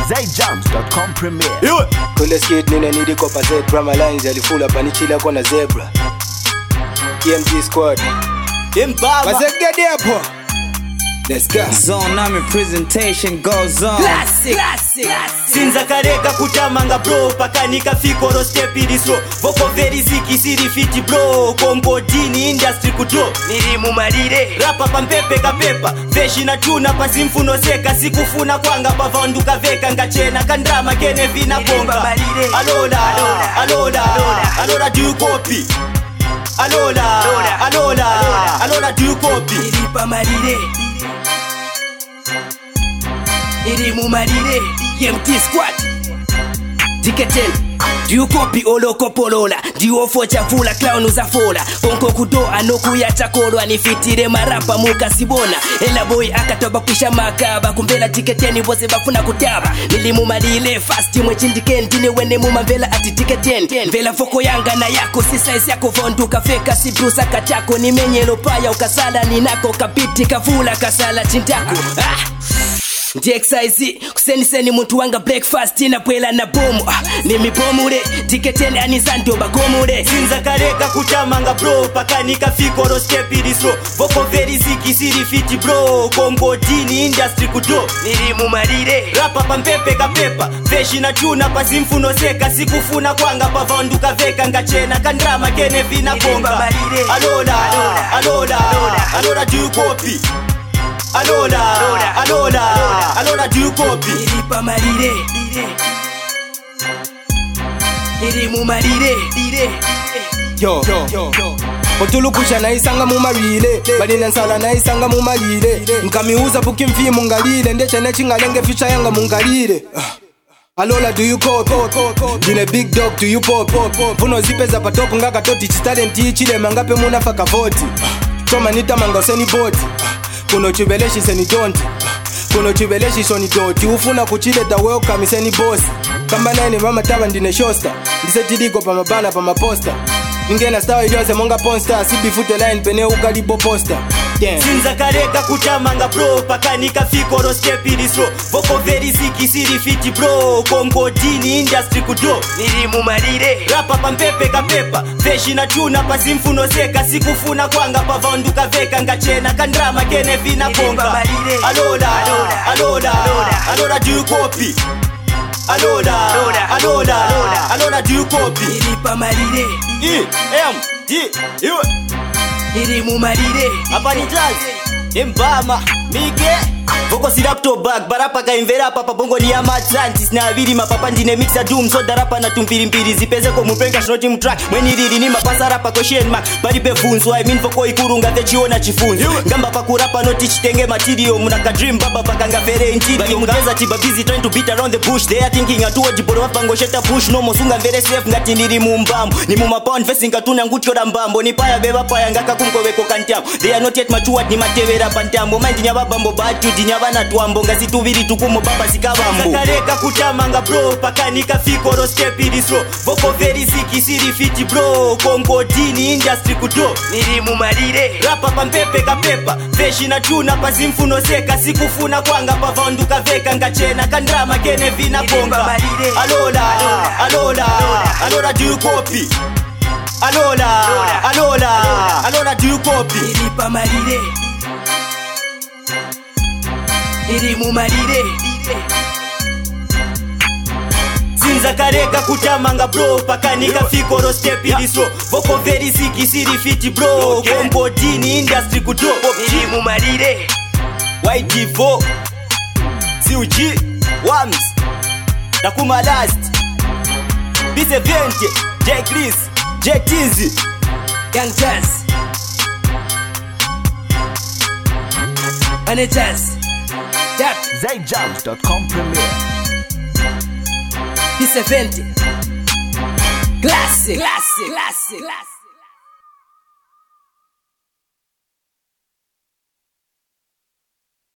ZJams.com premiere. Kule skate nina nidi kopa zebra. My lines yalifula panichila kwa na zebra. EMG squad Wazegedi hapo. Let's go. Zone nami presentation goes on. Classic. Sinza kareka kutamanga bro. Paka nikafiko ro step idisro. Voko very ziki siri fiti bro. Kombo dini industry kuto. Nilimu marire rapa pampepe kapepa. Veshi na tuna pasimfuno seka. Sikufuna kwanga pavanduka veka. Ngachena kandrama kene vina bonga. Alola do you copy? Alola do you copy? Nilipa marire Irimu marire EMG squad Diketen Do you copy oloko polola Diwo focha fula clown uzafola Onko kudo anoku ya chakoro Anifitire marapa muka sibona Ela boy akatoba kusha makaba Kumbela tiketeni wose bafuna kutaba Nilimu marire fast mwe chindiken Dine wene mumavela ati tiketen Vela foko yanga na yako Si size yako vondu kafeka Si brusa kachako Ni menyelo paya ukasala Ninako kapiti kafula kasala chintako DXIZ kuseni muntu wanga breakfast inapwela na bomu ni mipomure tiketeni anizanto bagomure Sinza kareka kutamanga bro paka nikafiko ro step idisro voko very ziki siri fiti bro kombo dini industry kudo nilimu marire rapa pampepe kapepa veshi na tuna pasimfuno seka sikufuna kwanga pavanduka veka ngachena kandrama kene vina bonga Alola do you copy? Alola do you copy? Nilipa marire Nilimu marire Yo Otulukusha na isanga mumarile Balina nsala na isanga mumalile Nkamiuza puki mfi mungalile Ndeche nechi ngalenge ficha yanga mungalile Alola do you copy? Dine big dog do you pop? Puno zipe za patopu ngaka toti Chitalenti ichile mangape munafaka voti Choma nita mangoseni boti Kuno chibeleshi seni donti Kuno chibeleshi soni doti Ufuna kuchileta welcome seni boss Kamba nene mama taba ndine shosta Ndise tidiko pa mabana pa maposta Ngena stawa iliyose monga ponsta Sibi fute line pene ukalibo posta Sinza kareka kutamanga bro paka nikafiko ro step idisro voko very ziki siri fiti bro kombo dini industry kudo nilimu marire rapa pampepe kapepa veshi na tuna pasimfuno seka sikufuna kwanga pavanduka veka ngachena kandrama kene vina bonga Alola do you copy? Alola do you copy? Nilipa marire Nilimu marire Hapa ni jazz Mbama Mike Voko sirapto bag Barapa kaimvera papa bongo ni ama Atlantis na aviri mapapa ndine mixa doom So darapa na tumpiri mpiri Zipeze ko mupenga shnoti mtrack Mweni riri ni mapasa rapa question mark Baripe funzo I mean foko ikurunga Techiona chifunzo Ngamba pakurapa no teach tenge material Munaka dream baba pakanga fere interior Mungeza tiba busy trying to beat around the bush They are thinking atuwa jiboro wapango sheta push No mosunga very safe ngati niri mumbambo Ni mumapound facing katuna nguchora mbambo Ni paya beba paya ngaka kumko weko kantiamo They are not yet matured ni matewera pantiamo Mind nyababambo batu dinyabana tuambo Ngazi tuviri tukumo baba sikabambo Kareka kutamanga bro paka nikafiko ro step idisro Voko very ziki siri fiti bro Kombo dini industry kudo nilimu marire rapa pampepe kapepa veshi na tuna pasimfuno seka sikufuna kwanga pavanduka veka ngachena kandrama kene vina bonga Alola do you copy? Alola do you copy? Nilipa marire Nilimu marire Sinza kareka kutamanga bro paka nikafiko ro step idisro voko very ziki siri fiti bro kombo dini industry kudo nilimu marire YD4 CUG Wams Nakuma last B70 J Chris J Tizi Young Jazz Jazz ZJams.com premiere. B70 Classic